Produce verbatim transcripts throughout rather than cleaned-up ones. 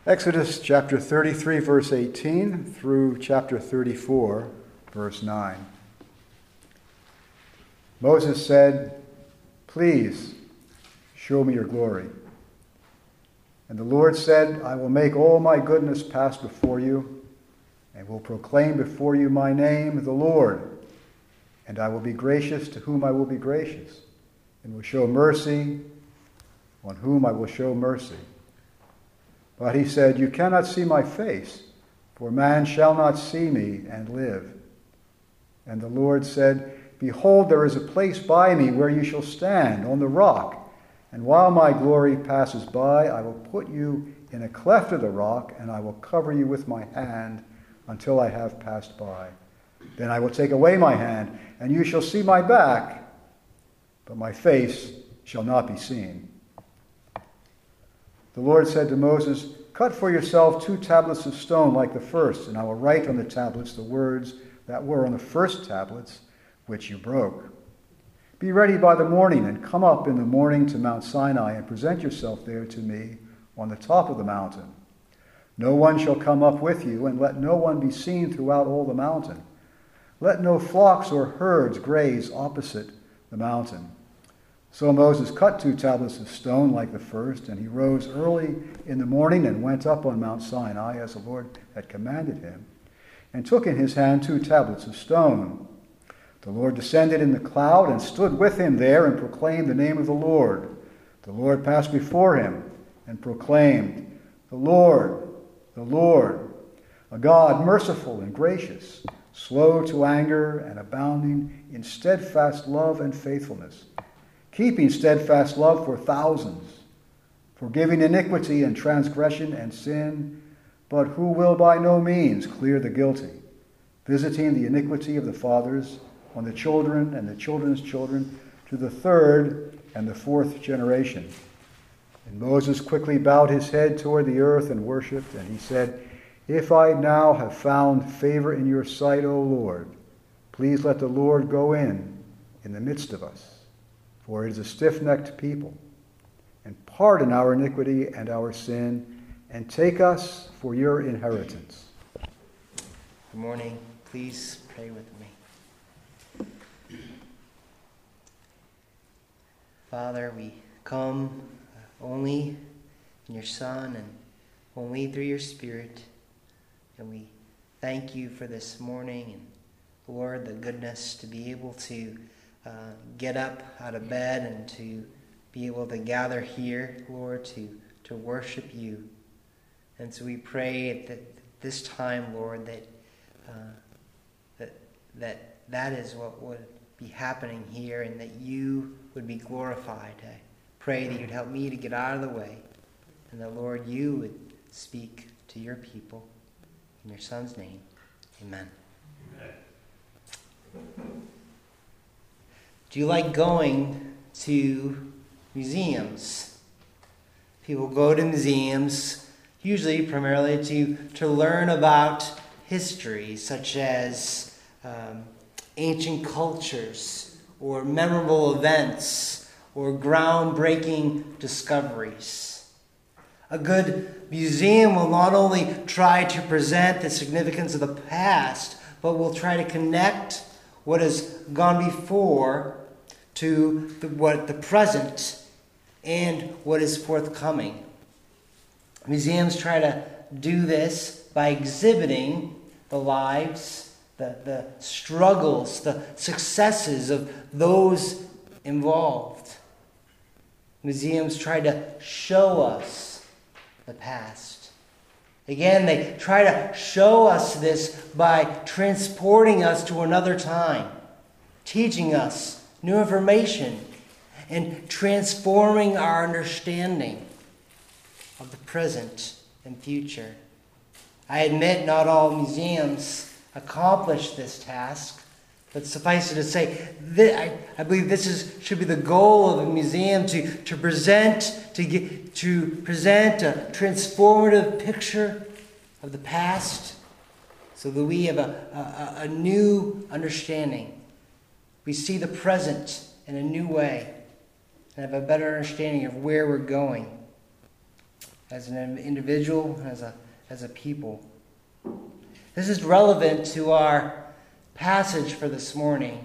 Exodus chapter thirty-three, verse eighteen through chapter thirty-four, verse nine. Moses said, "Please show me your glory." And the Lord said, "I will make all my goodness pass before you, and will proclaim before you my name, the Lord. And I will be gracious to whom I will be gracious, and will show mercy on whom I will show mercy." But he said, "You cannot see my face, for man shall not see me and live." And the Lord said, "Behold, there is a place by me where you shall stand on the rock. And while my glory passes by, I will put you in a cleft of the rock, and I will cover you with my hand until I have passed by. Then I will take away my hand, and you shall see my back, but my face shall not be seen." The Lord said to Moses, "Cut for yourself two tablets of stone like the first, and I will write on the tablets the words that were on the first tablets, which you broke. Be ready by the morning, and come up in the morning to Mount Sinai, and present yourself there to me on the top of the mountain. No one shall come up with you, and let no one be seen throughout all the mountain. Let no flocks or herds graze opposite the mountain." So Moses cut two tablets of stone like the first, and he rose early in the morning and went up on Mount Sinai as the Lord had commanded him, and took in his hand two tablets of stone. The Lord descended in the cloud and stood with him there and proclaimed the name of the Lord. The Lord passed before him and proclaimed, "The Lord, the Lord, a God merciful and gracious, slow to anger and abounding in steadfast love and faithfulness, keeping steadfast love for thousands, forgiving iniquity and transgression and sin, but who will by no means clear the guilty, visiting the iniquity of the fathers on the children and the children's children to the third and the fourth generation." And Moses quickly bowed his head toward the earth and worshipped, and he said, "If I now have found favor in your sight, O Lord, please let the Lord go in in the midst of us. For it is a stiff-necked people, and pardon our iniquity and our sin, and take us for your inheritance." Good morning. Please pray with me. Father, we come only in your Son and only through your Spirit, and we thank you for this morning, and Lord, the goodness to be able to Uh, get up out of bed and to be able to gather here, Lord, to, to worship you. And so we pray that this time, Lord, that, uh, that that that is what would be happening here, and that you would be glorified. I pray that you'd help me to get out of the way, and that, Lord, you would speak to your people. In your Son's name, amen. Amen. Do you like going to museums? People go to museums usually primarily to, to learn about history, such as um, ancient cultures or memorable events or groundbreaking discoveries. A good museum will not only try to present the significance of the past, but will try to connect what has gone before to the, what the present and what is forthcoming. Museums try to do this by exhibiting the lives, the, the struggles, the successes of those involved. Museums try to show us the past. Again, they try to show us this by transporting us to another time, teaching us new information, and transforming our understanding of the present and future. I admit not all museums accomplish this task, but suffice it to say, that I, I believe this is should be the goal of a museum, to, to present to get to present a transformative picture of the past, so that we have a, a, a new understanding. We see the present in a new way and have a better understanding of where we're going. as an individual, as a, as a people. This is relevant to our passage for this morning.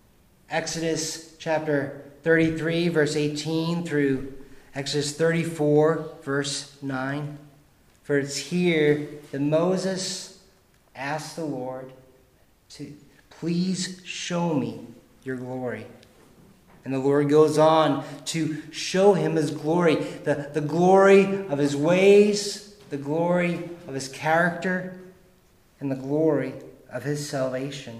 Exodus chapter thirty-three, verse eighteen through Exodus thirty-four, verse nine. For it's here that Moses asked the Lord to please show me your glory. And the Lord goes on to show him his glory, the, the glory of his ways, the glory of his character, and the glory of his salvation.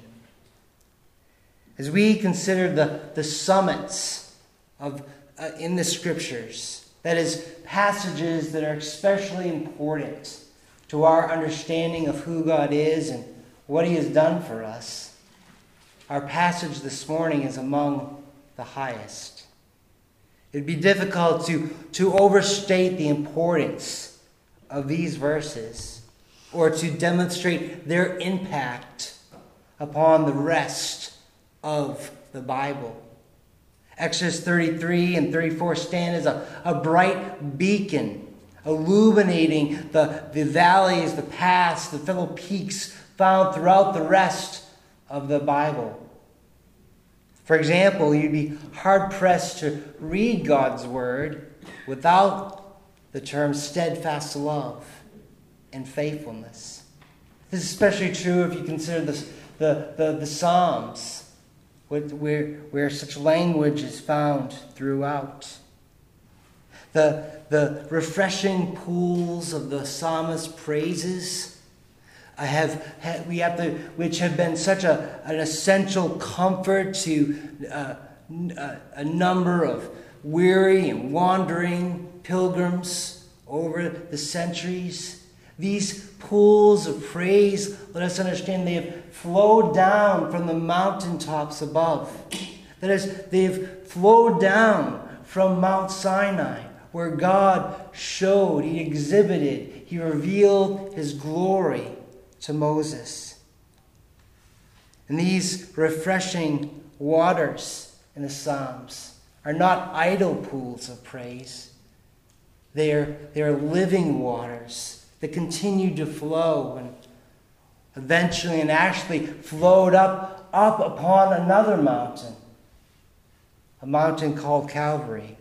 As we consider the, the summits of uh, in the Scriptures, that is, passages that are especially important to our understanding of who God is and what he has done for us, our passage this morning is among the highest. It would be difficult to, to overstate the importance of these verses or to demonstrate their impact upon the rest of the Bible. Exodus thirty-three and thirty-four stand as a, a bright beacon, illuminating the, the valleys, the paths, the fellow peaks found throughout the rest of the Bible. For example, you'd be hard-pressed to read God's word without the terms steadfast love and faithfulness. This is especially true if you consider the, the, the, the Psalms, where, where such language is found throughout. The, the refreshing pools of the psalmist's praises I have, have we have to, which have been such a an essential comfort to uh, a, a number of weary and wandering pilgrims over the centuries. These pools of praise, let us understand, they have flowed down from the mountaintops above. That is, they have flowed down from Mount Sinai, where God showed, he exhibited, he revealed his glory to Moses. And these refreshing waters in the Psalms are not idle pools of praise. They are, they are living waters that continue to flow and eventually and actually flowed up, up upon another mountain, a mountain called Calvary.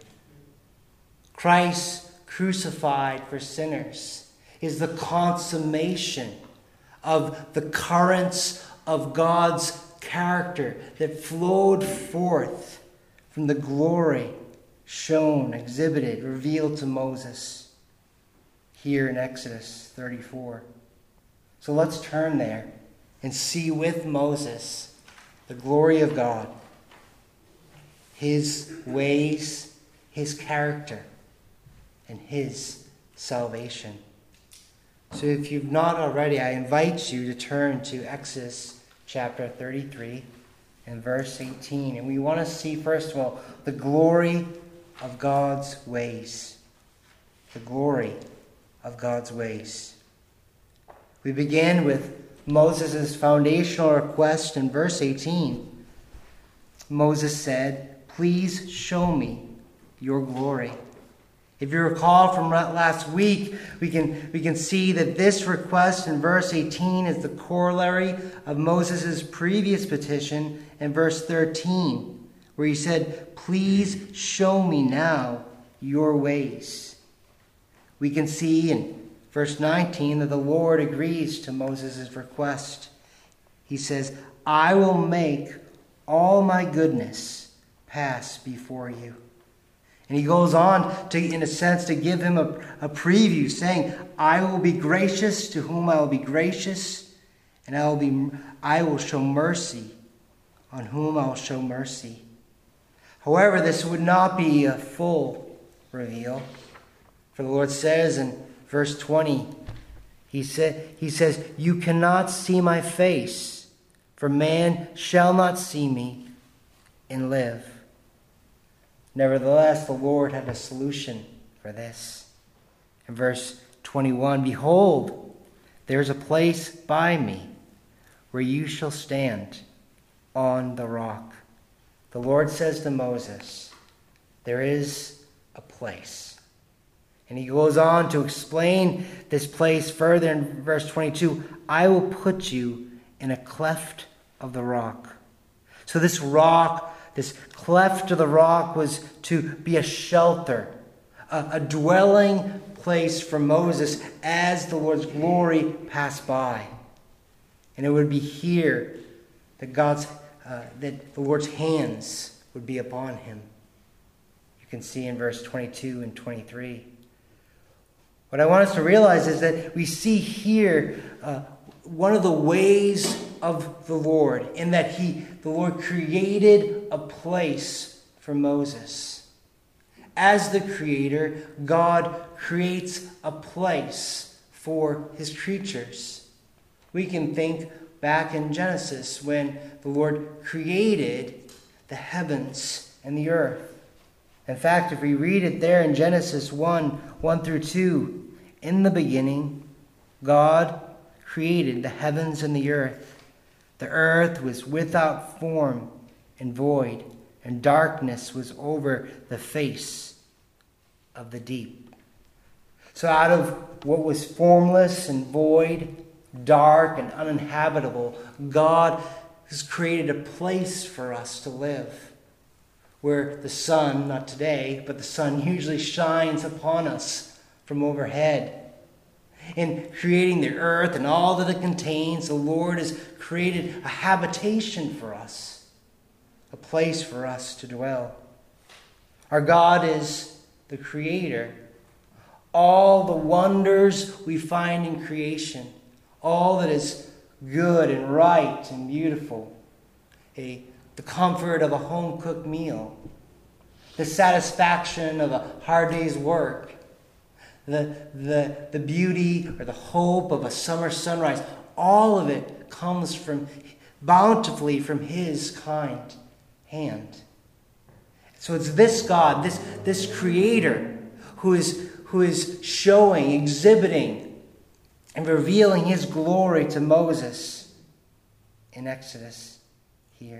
Christ crucified for sinners is the consummation of the currents of God's character that flowed forth from the glory shown, exhibited, revealed to Moses here in Exodus thirty-four. So let's turn there and see with Moses the glory of God, his ways, his character, and his salvation. So if you've not already, I invite you to turn to Exodus chapter thirty-three and verse eighteen. And we want to see, first of all, the glory of God's ways. The glory of God's ways. We begin with Moses' foundational request in verse eighteen. Moses said, "Please show me your glory." If you recall from last week, we can, we can see that this request in verse eighteen is the corollary of Moses' previous petition in verse thirteen, where he said, "Please show me now your ways." We can see in verse nineteen that the Lord agrees to Moses' request. He says, "I will make all my goodness pass before you." And he goes on to, in a sense, to give him a, a preview, saying, "I will be gracious to whom I will be gracious, and I will be I will show mercy on whom I will show mercy." However, this would not be a full reveal. For the Lord says in verse twenty, he said, he says, "You cannot see my face, for man shall not see me and live." Nevertheless, the Lord had a solution for this. In verse twenty-one, "Behold, there is a place by me where you shall stand on the rock." The Lord says to Moses, there is a place. And he goes on to explain this place further in verse twenty-two. I will put you in a cleft of the rock. So this rock, this cleft of the rock was to be a shelter, a, a dwelling place for Moses as the Lord's glory passed by. And it would be here that God's, uh, that the Lord's hands would be upon him. You can see in verse twenty-two and twenty-three. What I want us to realize is that we see here uh, one of the ways of the Lord, in that he, the Lord created a place for Moses. As the Creator, God creates a place for his creatures. We can think back in Genesis when the Lord created the heavens and the earth. In fact, if we read it there in Genesis one, one through two, in the beginning, God created the heavens and the earth. The earth was without form and void, and darkness was over the face of the deep. So out of what was formless and void, dark and uninhabitable, God has created a place for us to live, where the sun, not today, but the sun usually shines upon us from overhead. In creating the earth and all that it contains, the Lord has created a habitation for us, a place for us to dwell. Our God is the Creator. All the wonders we find in creation, all that is good and right and beautiful, a, the comfort of a home-cooked meal, the satisfaction of a hard day's work, the, the, the beauty or the hope of a summer sunrise, all of it comes from bountifully from his kind hand. So it's this God, this, this Creator, who is, who is showing, exhibiting, and revealing his glory to Moses in Exodus here.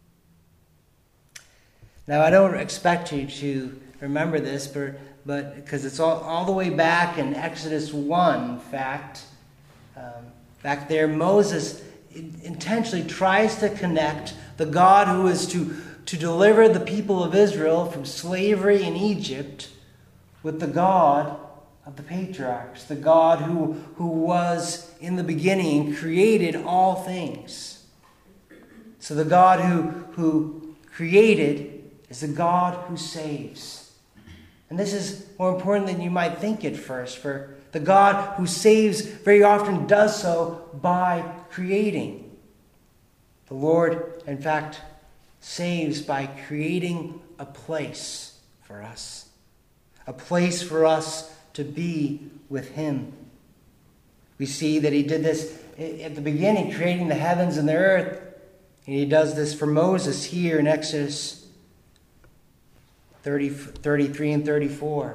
Now, I don't expect you to remember this, but but because it's all, all the way back in Exodus one, in fact. Um, back there, Moses intentionally tries to connect the God who is to, to deliver the people of Israel from slavery in Egypt with the God of the patriarchs, the God who, who was in the beginning and created all things. So the God who, who created is the God who saves. And this is more important than you might think at first, for the God who saves very often does so by creating. The Lord, in fact, saves by creating a place for us, a place for us to be with him. We see that he did this at the beginning, creating the heavens and the earth, and he does this for Moses here in Exodus thirty, thirty-three and thirty-four.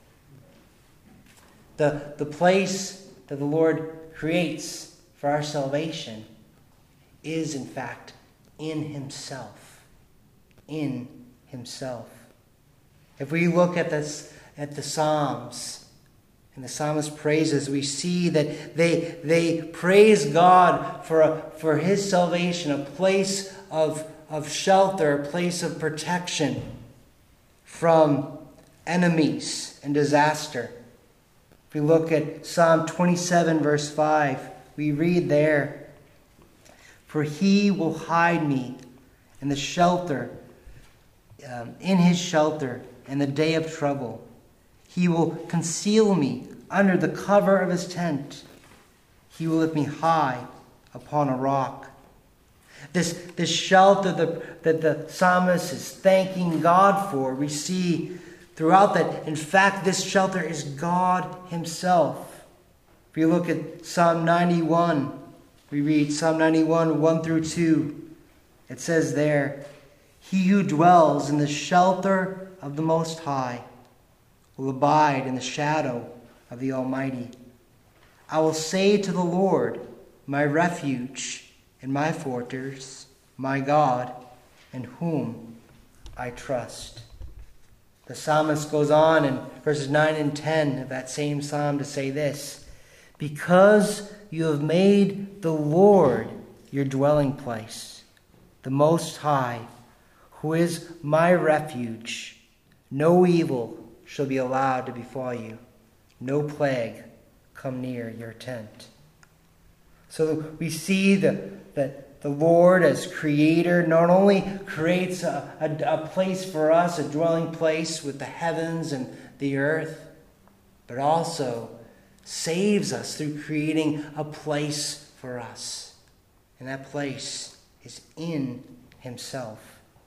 The, the place that the Lord creates for our salvation is, in fact, in himself. In himself. If we look at this, at the Psalms and the psalmist's praises, we see that they, they praise God for, a, for his salvation, a place of, of shelter, a place of protection from enemies and disaster. If we look at Psalm twenty-seven, verse five, we read there, "For he will hide me in the shelter, um, in his shelter in the day of trouble. He will conceal me under the cover of his tent. He will lift me high upon a rock." This, this shelter that, that the psalmist is thanking God for, we see throughout that, in fact, this shelter is God himself. If you look at Psalm ninety-one, we read Psalm ninety-one, one through two. It says there, "He who dwells in the shelter of the Most High will abide in the shadow of the Almighty. I will say to the Lord, my refuge and my fortress, my God, in whom I trust." The psalmist goes on in verses nine and ten of that same psalm to say this: because you have made the Lord your dwelling place, the Most High, who is my refuge, no evil shall be allowed to befall you, no plague come near your tent. So we see that the, the Lord as creator not only creates a, a, a place for us, a dwelling place with the heavens and the earth, but also saves us through creating a place for us. And that place is in himself.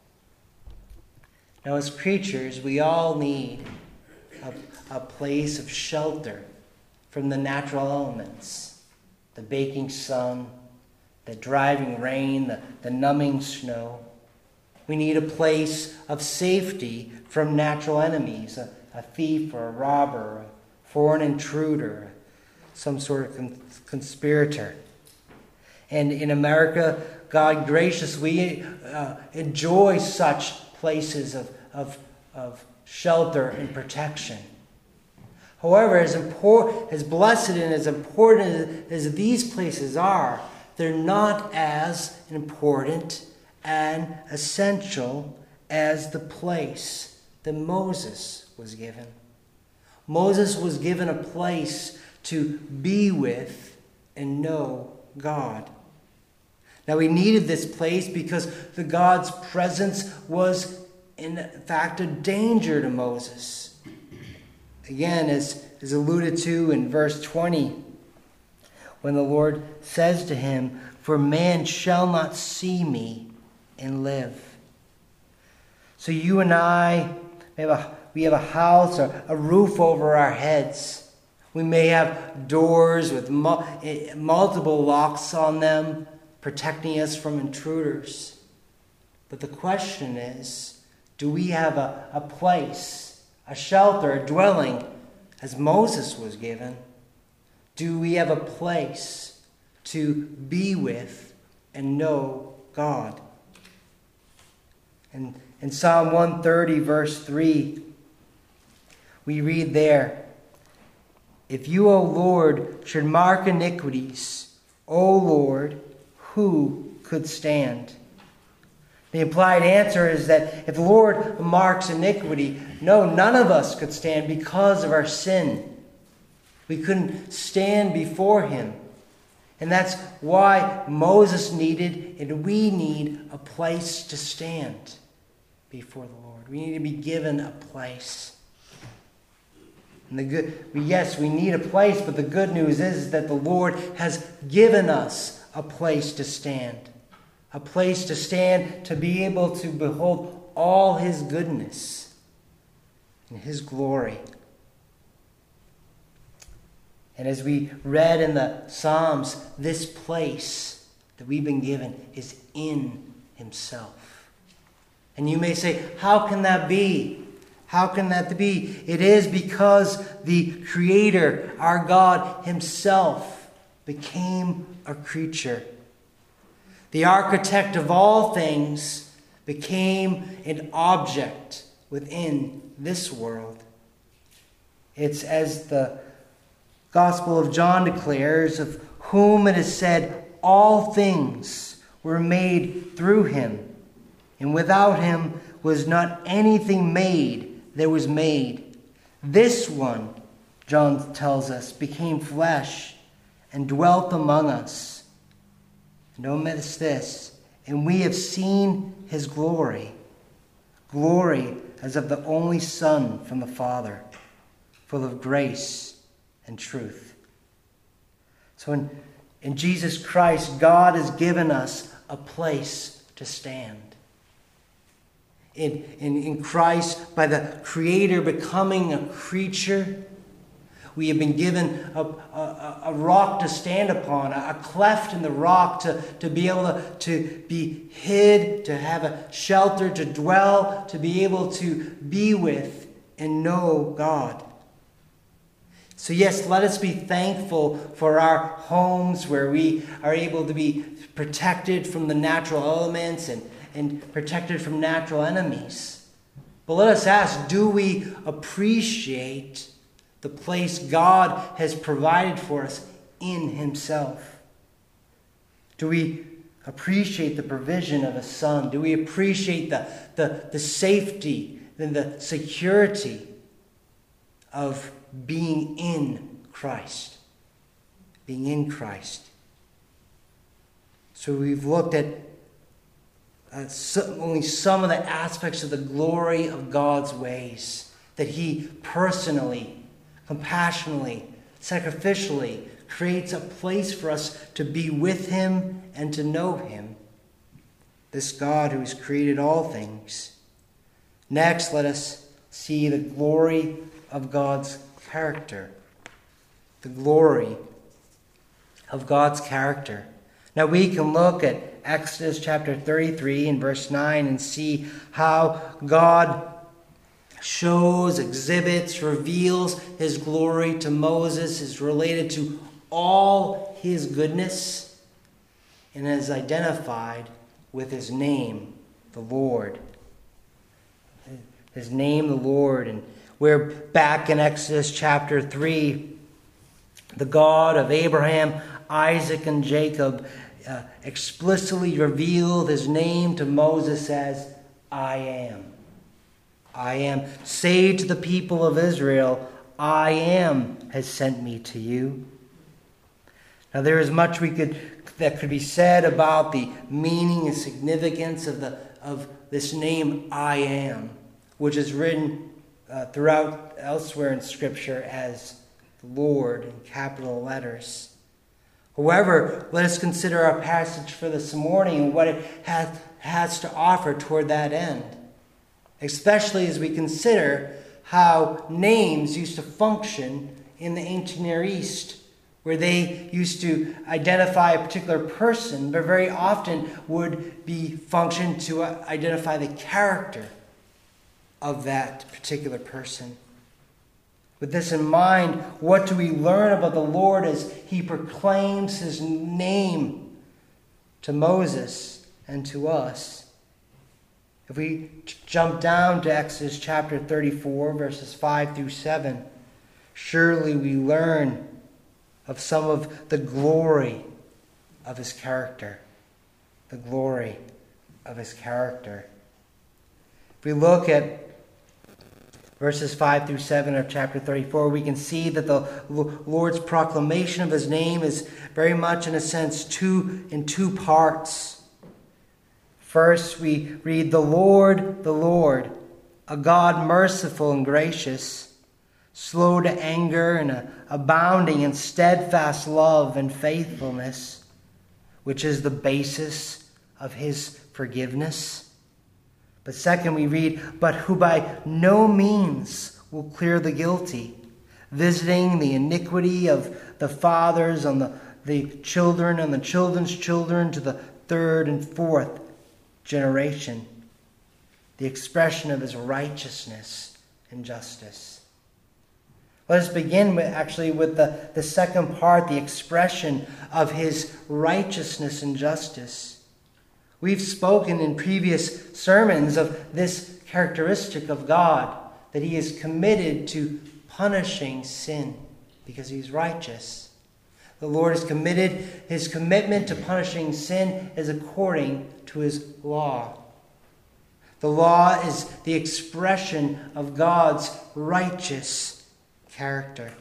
Now, as creatures, we all need a, a place of shelter from the natural elements, the baking sun, the driving rain, the, the numbing snow. We need a place of safety from natural enemies, a, a thief or a robber, a foreign intruder, some sort of con- conspirator. And in America, God graciously uh, enjoy such places of, of, of shelter and protection. However, as important, as blessed and as important as, as these places are, they're not as important and essential as the place that Moses was given. Moses was given a place to be with and know God. Now, he needed this place because the God's presence was, in fact, a danger to Moses. Again, as is alluded to in verse twenty, when the Lord says to him, "For man shall not see me and live." So you and I, we have a, we have a house, a, a roof over our heads. We may have doors with mu- multiple locks on them, protecting us from intruders. But the question is, do we have a, a place, a shelter, a dwelling, as Moses was given? Do we have a place to be with and know God? And in Psalm one thirty, verse three, we read there, "If you, O Lord, should mark iniquities, O Lord, who could stand?" The implied answer is that if the Lord marks iniquity, no, none of us could stand because of our sin. We couldn't stand before him. And that's why Moses needed and we need a place to stand before the Lord. We need to be given a place. And the good, yes, we need a place, but the good news is that the Lord has given us a place to stand. A place to stand to be able to behold all his goodness and his glory. And as we read in the Psalms, this place that we've been given is in himself. And you may say, how can that be? How can that be? It is because the Creator, our God himself, became a creature. The architect of all things became an object within this world. It's as the Gospel of John declares, of whom it is said, all things were made through him, and without him was not anything made that was made. This one, John tells us, became flesh and dwelt among us. And don't miss this. And we have seen his glory, glory as of the only Son from the Father, full of grace and truth. So in, in Jesus Christ, God has given us a place to stand. In, in, in Christ, by the Creator becoming a creature, we have been given a, a, a rock to stand upon, a, a cleft in the rock to, to be able to, to be hid, to have a shelter, to dwell, to be able to be with and know God. So yes, let us be thankful for our homes where we are able to be protected from the natural elements and, and protected from natural enemies. But let us ask, do we appreciate the place God has provided for us in himself? Do we appreciate the provision of a son? Do we appreciate the, the, the safety and the security of being in Christ? Being in Christ. So we've looked at uh, so, only some of the aspects of the glory of God's ways, that he personally, compassionately, sacrificially creates a place for us to be with him and to know him. This God who has created all things. Next, let us see the glory of God's character. The glory of God's character. Now we can look at Exodus chapter thirty-three and verse nine and see how God shows, exhibits, reveals his glory to Moses, is related to all his goodness, and is identified with his name, the Lord. His name, the Lord. And we're back in Exodus chapter three. The God of Abraham, Isaac, and Jacob uh, explicitly revealed his name to Moses as I am. I am. Say to the people of Israel, I am has sent me to you. Now there is much we could that could be said about the meaning and significance of the of this name I am, which is written uh, throughout elsewhere in Scripture as the Lord in capital letters. However, let us consider our passage for this morning and what it has, has to offer toward that end, especially as we consider how names used to function in the ancient Near East, where they used to identify a particular person, but very often would be function to identify the character of that particular person. With this in mind, what do we learn about the Lord as he proclaims his name to Moses and to us? If we jump down to Exodus chapter thirty-four, verses five through seven, surely we learn of some of the glory of his character. The glory of his character. If we look at verses five through seven of chapter thirty-four, we can see that the Lord's proclamation of his name is very much, in a sense, two in two parts. First, we read, the Lord, the Lord, a God merciful and gracious, slow to anger and uh, abounding in steadfast love and faithfulness, which is the basis of his forgiveness. But second, we read, but who by no means will clear the guilty, visiting the iniquity of the fathers on the, the children and the children's children to the third and fourth generation, the expression of his righteousness and justice. Let us begin with, actually with the, the second part, the expression of his righteousness and justice. We've spoken in previous sermons of this characteristic of God, that he is committed to punishing sin because he's righteous. The Lord is committed, his commitment to punishing sin is according to his law. The law is the expression of God's righteous character.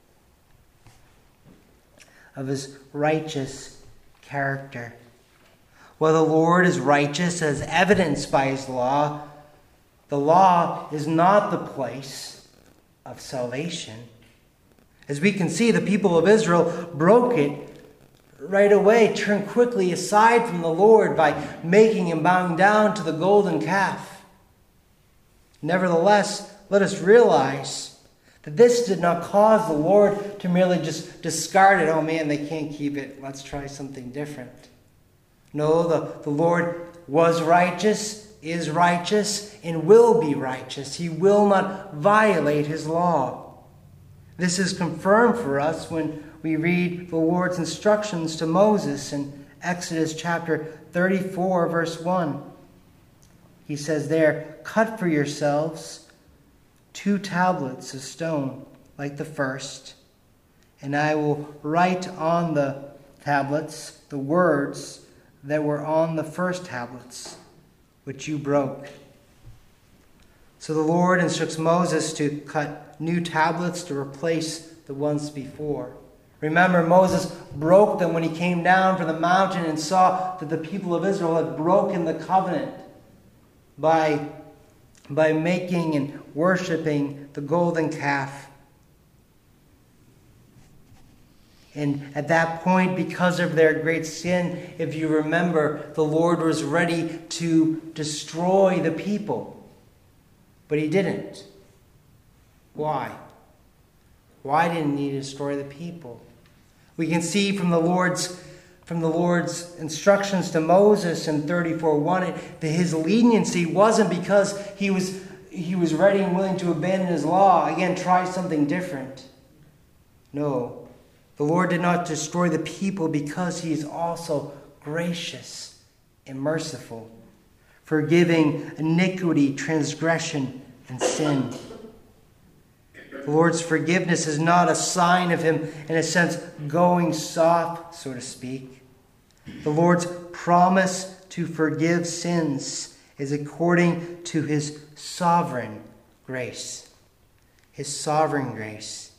Of his righteous character. Well, the Lord is righteous as evidenced by his law. The law is not the place of salvation. As we can see, the people of Israel broke it right away, turned quickly aside from the Lord by making him bow down to the golden calf. Nevertheless, let us realize that this did not cause the Lord to merely just discard it. Oh man, they can't keep it. Let's try something different. No, the, the Lord was righteous, is righteous, and will be righteous. He will not violate his law. This is confirmed for us when we read the Lord's instructions to Moses in Exodus chapter thirty-four, verse one. he says there, cut for yourselves two tablets of stone like the first, and I will write on the tablets the words that were on the first tablets, which you broke. So the Lord instructs Moses to cut new tablets to replace the ones before. Remember, Moses broke them when he came down from the mountain and saw that the people of Israel had broken the covenant by, by making and worshiping the golden calf. And at that point, because of their great sin, if you remember, the Lord was ready to destroy the people. But he didn't. Why? Why didn't he destroy the people? We can see from the Lord's from the Lord's instructions to Moses in thirty-four one that his leniency wasn't because he was he was ready and willing to abandon his law, again, try something different. No. The Lord did not destroy the people because he is also gracious and merciful, forgiving iniquity, transgression, and sin. The Lord's forgiveness is not a sign of him, in a sense, going soft, so to speak. The Lord's promise to forgive sins is according to his sovereign grace. His sovereign grace.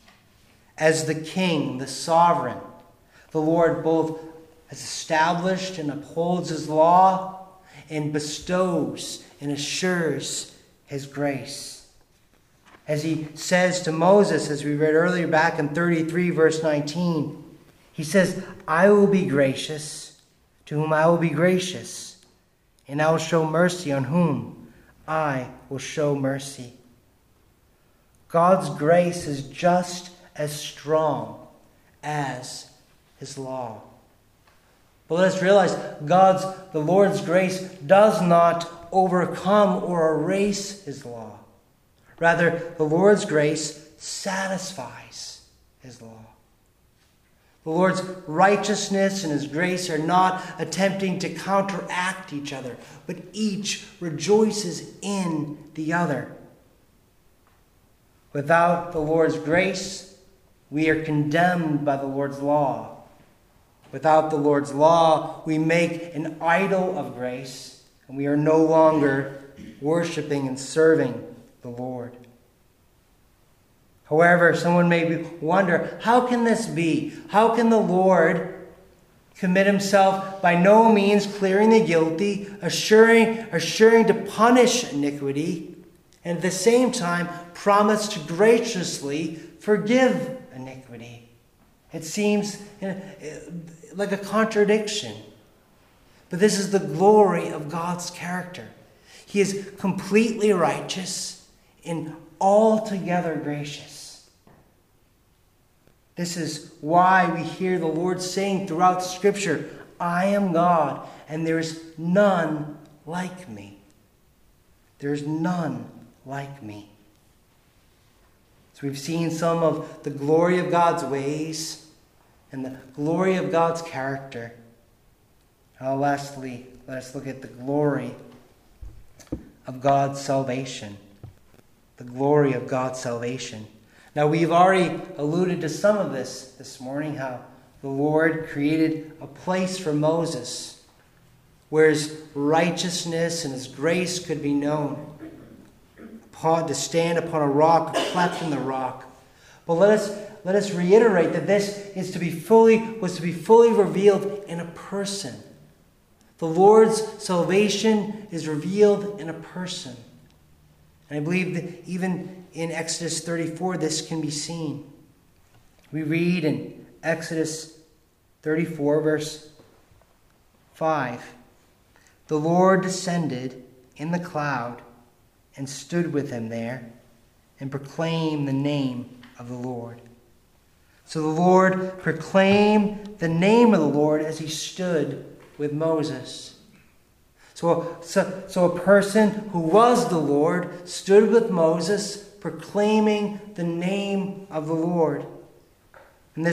As the king, the sovereign, the Lord both has established and upholds his law and bestows and assures his grace. As he says to Moses, as we read earlier back in thirty-three, verse nineteen, he says, I will be gracious to whom I will be gracious, and I will show mercy on whom I will show mercy. God's grace is just as strong as his law. But let us realize God's, the Lord's grace does not overcome or erase his law. Rather, the Lord's grace satisfies his law. The Lord's righteousness and his grace are not attempting to counteract each other, but each rejoices in the other. Without the Lord's grace, we are condemned by the Lord's law. Without the Lord's law, we make an idol of grace, and we are no longer worshiping and serving the Lord. However, someone may wonder, how can this be? How can the Lord commit himself by no means clearing the guilty, assuring, assuring to punish iniquity, and at the same time promise to graciously forgive iniquity? It seems like a contradiction. But this is the glory of God's character. He is completely righteous and altogether gracious. This is why we hear the Lord saying throughout Scripture, I am God, and there is none like me. There is none like me. So we've seen some of the glory of God's ways and the glory of God's character. Now, lastly, let us look at the glory of God's salvation. The glory of God's salvation. Now, we've already alluded to some of this this morning, how the Lord created a place for Moses where his righteousness and his grace could be known, upon, to stand upon a rock, a cleft in the rock. But let us let us reiterate that this is to be fully was to be fully revealed in a person. The Lord's salvation is revealed in a person. And I believe that even in Exodus thirty-four, this can be seen. We read in Exodus thirty-four, verse five, the Lord descended in the cloud and stood with him there and proclaimed the name of the Lord. So the Lord proclaimed the name of the Lord as he stood with Moses. So, so, so a person who was the Lord stood with Moses proclaiming the name of the Lord. And this,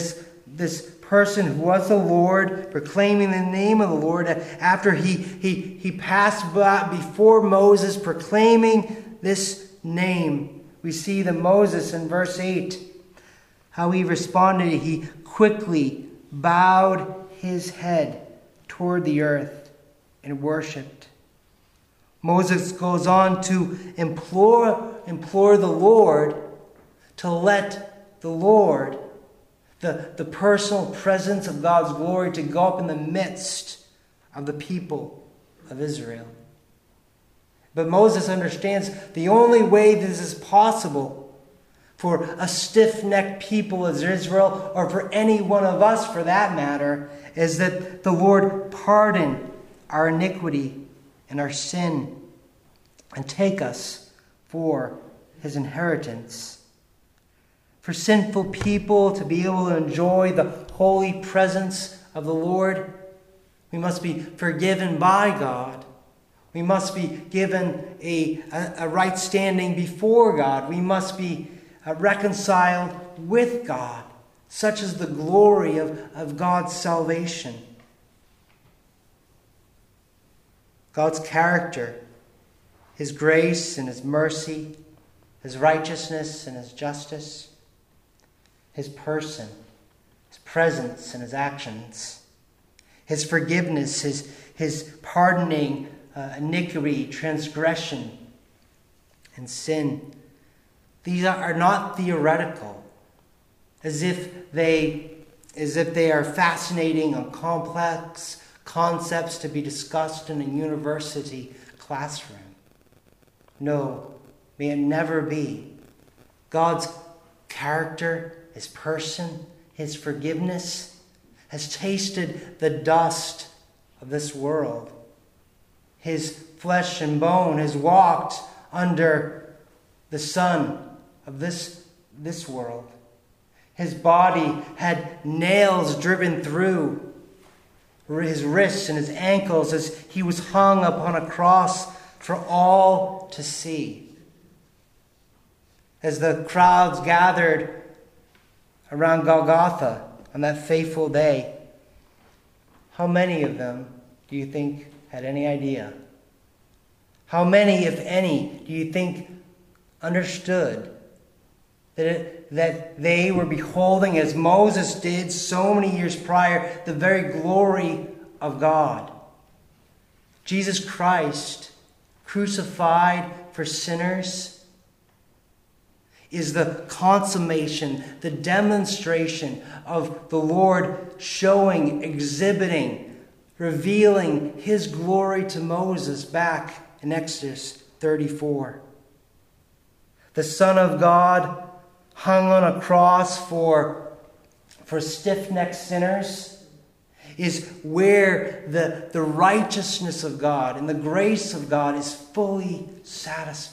this person who was the Lord, proclaiming the name of the Lord, after he, he, he passed by before Moses, proclaiming this name. We see that Moses in verse eight, how he responded. He quickly bowed his head toward the earth and worshipped. Moses goes on to implore, implore the Lord to let the Lord, the, the personal presence of God's glory, to go up in the midst of the people of Israel. But Moses understands the only way this is possible for a stiff-necked people as Israel, or for any one of us for that matter, is that the Lord pardon our iniquity and our sin and take us for his inheritance. For sinful people to be able to enjoy the holy presence of the Lord, we must be forgiven by God. We must be given a, a, a right standing before God. We must be uh, reconciled with God. Such is the glory of, of God's salvation. God's character, his grace and his mercy, his righteousness and his justice, his person, his presence and his actions, his forgiveness, his, his pardoning uh, iniquity, transgression, and sin. These are not theoretical, as if they, as if they are fascinating and complex concepts to be discussed in a university classroom. No, may it never be. God's character, his person, his forgiveness has tasted the dust of this world. His flesh and bone has walked under the sun of this, this world. His body had nails driven through his wrists and his ankles as he was hung upon a cross for all to see. As the crowds gathered around Golgotha on that fateful day, how many of them do you think had any idea? How many, if any, do you think understood that, it, that they were beholding, as Moses did so many years prior, the very glory of God? Jesus Christ, crucified for sinners, is the consummation, the demonstration of the Lord showing, exhibiting, revealing his glory to Moses back in Exodus thirty-four. The Son of God hung on a cross for, for stiff-necked sinners is where the, the righteousness of God and the grace of God is fully satisfied.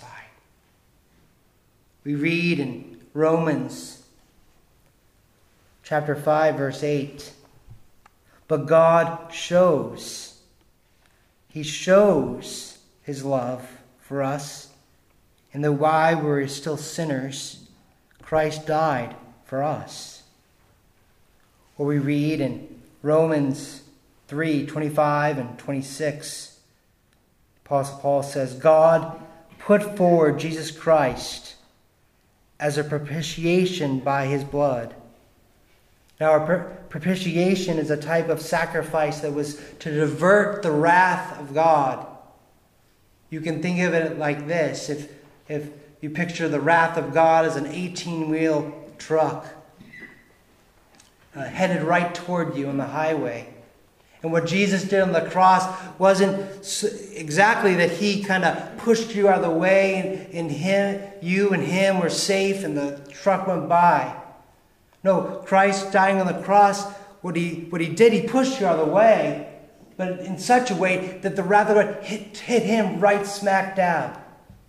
We read in Romans chapter five, verse eight, but God shows, he shows his love for us, and that while we were still sinners, Christ died for us. Or we read in Romans three, twenty-five and twenty-six, Apostle Paul says, God put forward Jesus Christ as a propitiation by his blood. Now, our propitiation is a type of sacrifice that was to divert the wrath of God. You can think of it like this. If, if you picture the wrath of God as an eighteen-wheel truck uh, headed right toward you on the highway. And what Jesus did on the cross wasn't exactly that he kind of pushed you out of the way and, and him, you and him were safe and the truck went by. No, Christ dying on the cross, what he, what he did, he pushed you out of the way, but in such a way that the wrath of God hit, hit him right smack dab.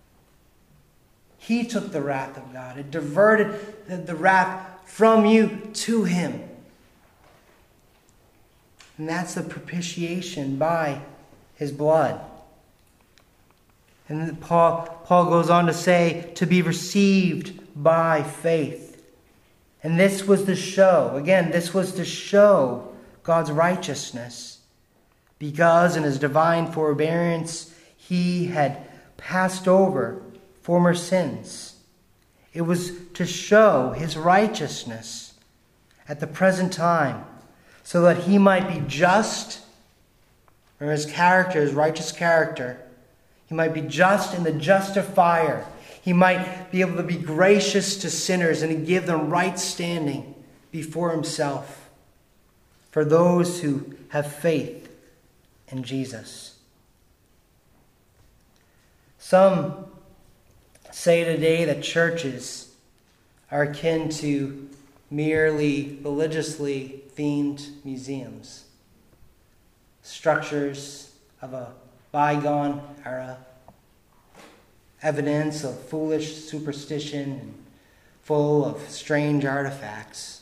He took the wrath of God. It diverted the, the wrath from you to him. And that's the propitiation by his blood. And then Paul, Paul goes on to say, to be received by faith. And this was the show. Again, this was to show God's righteousness. Because in his divine forbearance, he had passed over former sins. It was to show his righteousness at the present time, so that he might be just, or his character, his righteous character, he might be just and the justifier. He might be able to be gracious to sinners and to give them right standing before himself for those who have faith in Jesus. Some say today that churches are akin to merely religiously themed museums, structures of a bygone era, evidence of foolish superstition and full of strange artifacts.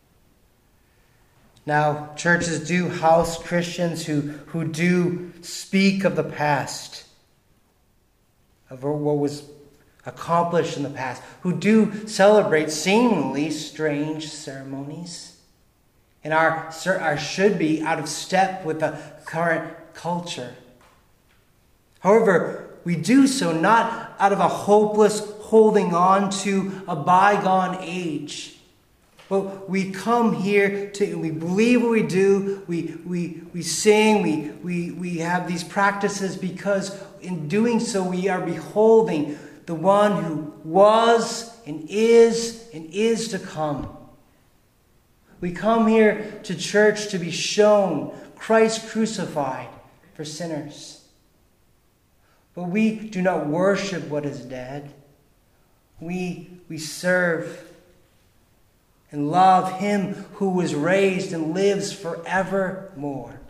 Now, churches do house Christians who, who do speak of the past, of what was accomplished in the past, who do celebrate seemingly strange ceremonies, and are, are should be out of step with the current culture. However, we do so not out of a hopeless holding on to a bygone age. But we come here to, we believe what we do, we we we sing, we, we, we have these practices because in doing so we are beholding the one who was and is and is to come. We come here to church to be shown Christ crucified for sinners. But we do not worship what is dead. We, we serve and love him who was raised and lives forevermore.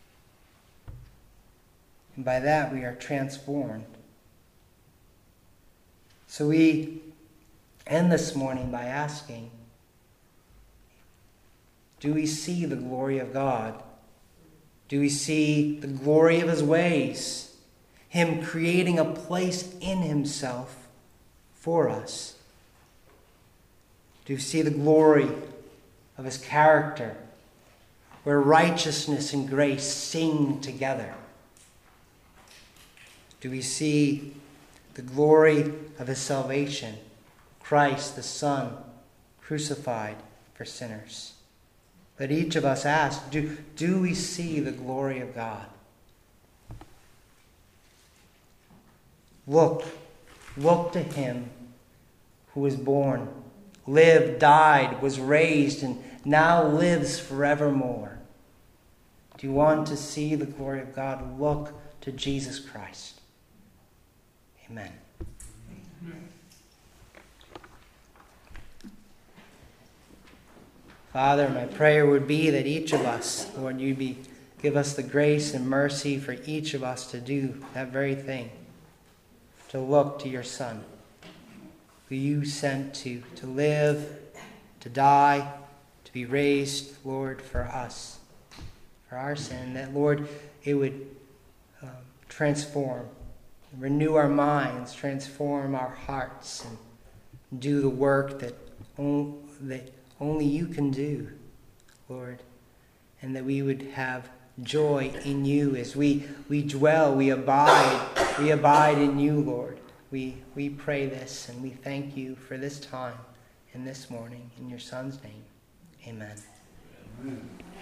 And by that we are transformed. So we end this morning by asking, do we see the glory of God? Do we see the glory of his ways? Him creating a place in himself for us? Do we see the glory of his character, where righteousness and grace sing together? Do we see the glory of his salvation, Christ the Son, crucified for sinners? Let each of us ask, do, do we see the glory of God? Look, look to him who was born, lived, died, was raised, and now lives forevermore. Do you want to see the glory of God? Look to Jesus Christ. Amen. Amen. Father, my prayer would be that each of us, Lord, you be give us the grace and mercy for each of us to do that very thing. To look to your Son, who you sent to, to live, to die, to be raised, Lord, for us, for our sin, that, Lord, it would um, transform, renew our minds, transform our hearts, and do the work that, on, that only you can do, Lord, and that we would have joy in you as we, we dwell, we abide, we abide in you, Lord. We, we pray this and we thank you for this time and this morning in your Son's name. Amen. Amen.